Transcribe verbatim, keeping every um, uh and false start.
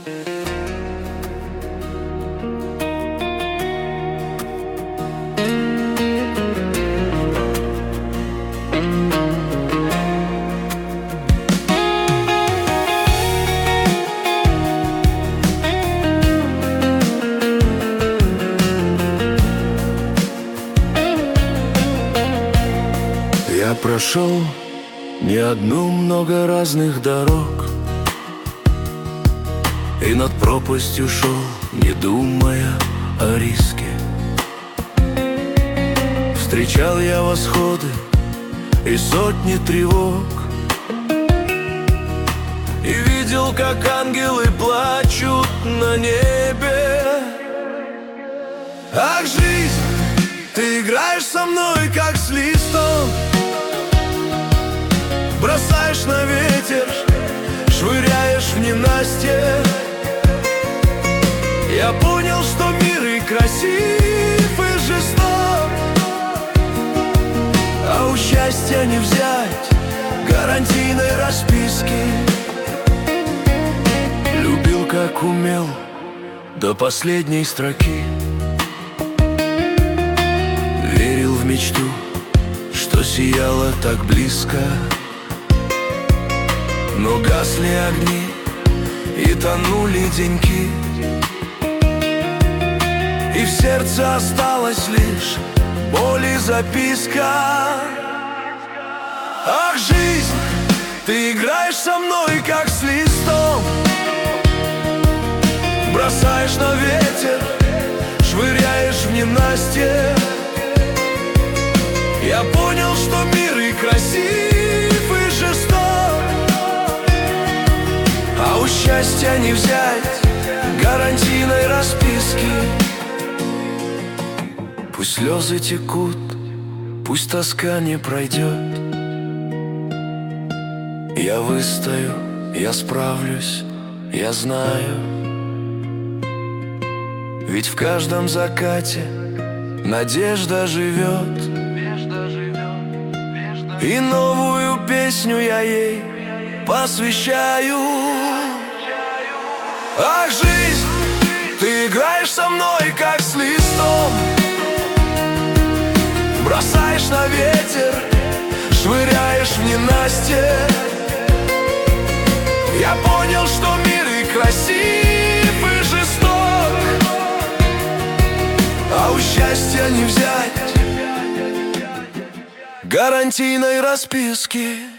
Я прошел не одну, много разных дорог, и над пропастью шел, не думая о риске. Встречал я восходы и сотни тревог, и видел, как ангелы плачут на небе. Ах, жизнь, ты играешь со мной, как с листом, бросаешь на ветер, швыряешь в ненастье. Я понял, что мир и красив, и жесток, а у счастья не взять гарантийной расписки. Любил, как умел, до последней строки. Верил в мечту, что сияла так близко. Но гасли огни и тонули деньки, и в сердце осталась лишь боль и записка. Ах, жизнь, ты играешь со мной, как с листом, бросаешь на ветер, швыряешь в ненастье. Я понял, что мир и красив, и жесток, а у счастья не взять гарантийной расписки. Пусть слезы текут, пусть тоска не пройдет, я выстою, я справлюсь, я знаю. Ведь в каждом закате надежда живет, и новую песню я ей посвящаю. Ах, жизнь, ты играешь со мной, как с листом, бросаешь на ветер, швыряешь в ненастье. Я понял, что мир и красив, и жесток, а у счастья не взять гарантийной расписки.